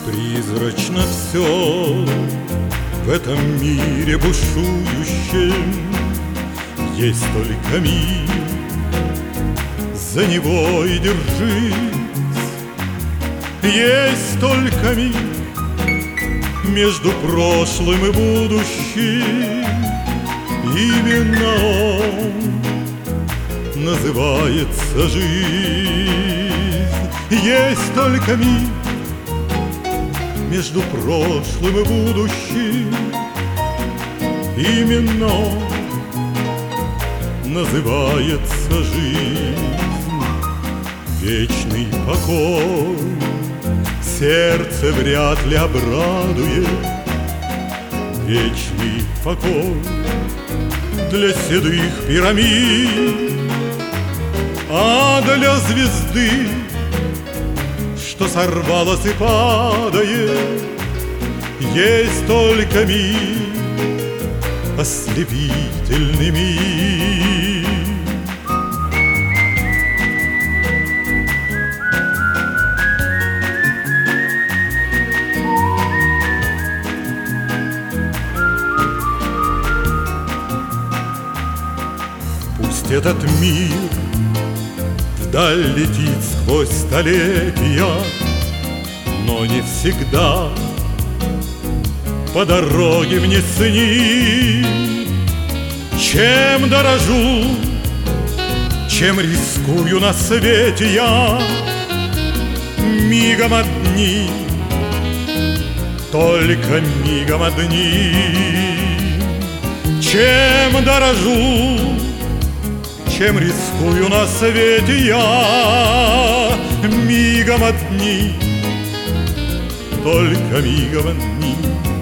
Призрачно все в этом мире бушующем. Есть только миг, за него и держись. Есть только миг между прошлым и будущим. Именно он называется жизнь. Есть только миг между прошлым и будущим. Именно он называется жизнь. Вечный покой сердце вряд ли обрадует. Вечный покой для седых пирамид, а для звезды, что сорвалась и падает, есть только миг, ослепительный миг. Пусть этот мир вдаль летит сквозь столетия, но не всегда по дороге мне цени. Чем дорожу, чем рискую на свете я, мигом одни, только мигом одни. Чем дорожу, чем рискую на свете я, мигом одни, только мигом одни.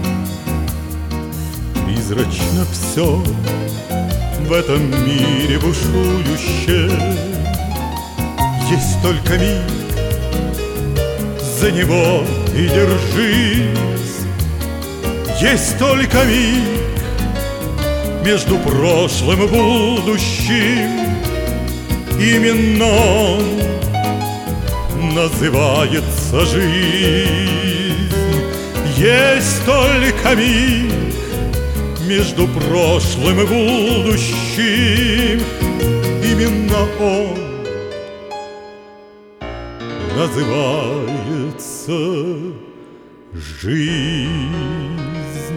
Призрачно все в этом мире бушующем. Есть только миг, за него и держись. Есть только миг между прошлым и будущим. Именно он называется жизнь. Есть только миг между прошлым и будущим. Именно он называется жизнь.